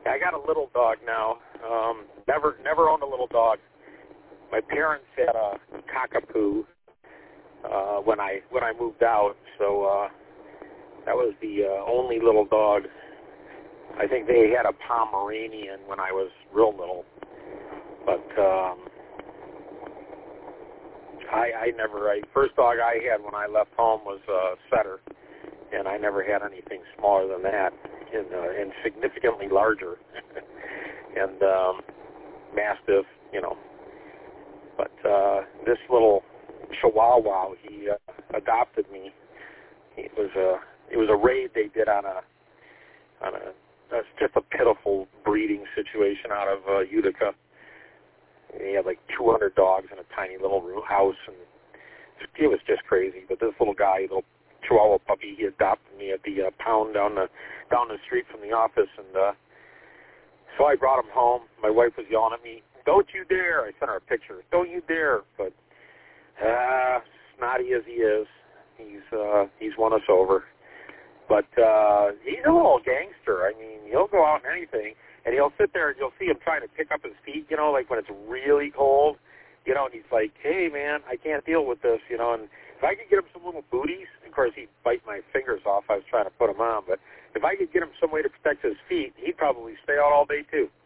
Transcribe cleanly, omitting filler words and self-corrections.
I got a little dog now. Never owned a little dog. My parents had a cockapoo when I moved out, so that was the only little dog. I think they had a Pomeranian when I was real little, but first dog I had when I left home was a setter, and I never had anything smaller than that, and significantly larger, and Mastiff, you know. But this little Chihuahua, he adopted me. It was a raid they did on a that's just a pitiful breeding situation out of Utica. He had like 200 dogs in a tiny little house, and it was just crazy. But this little guy, little Chihuahua puppy, he adopted me at the pound down the street from the office, and so I brought him home. My wife was yelling at me, "Don't you dare!" I sent her a picture. "Don't you dare!" But snotty as he is, he's won us over. But he's a little gangster. I mean, he'll go out in anything, and he'll sit there, and you'll see him trying to pick up his feet, you know, like when it's really cold, you know, and he's like, "Hey, man, I can't deal with this," you know, and if I could get him some little booties, of course, he'd bite my fingers off. I was trying to put him on, but if I could get him some way to protect his feet, he'd probably stay out all day, too.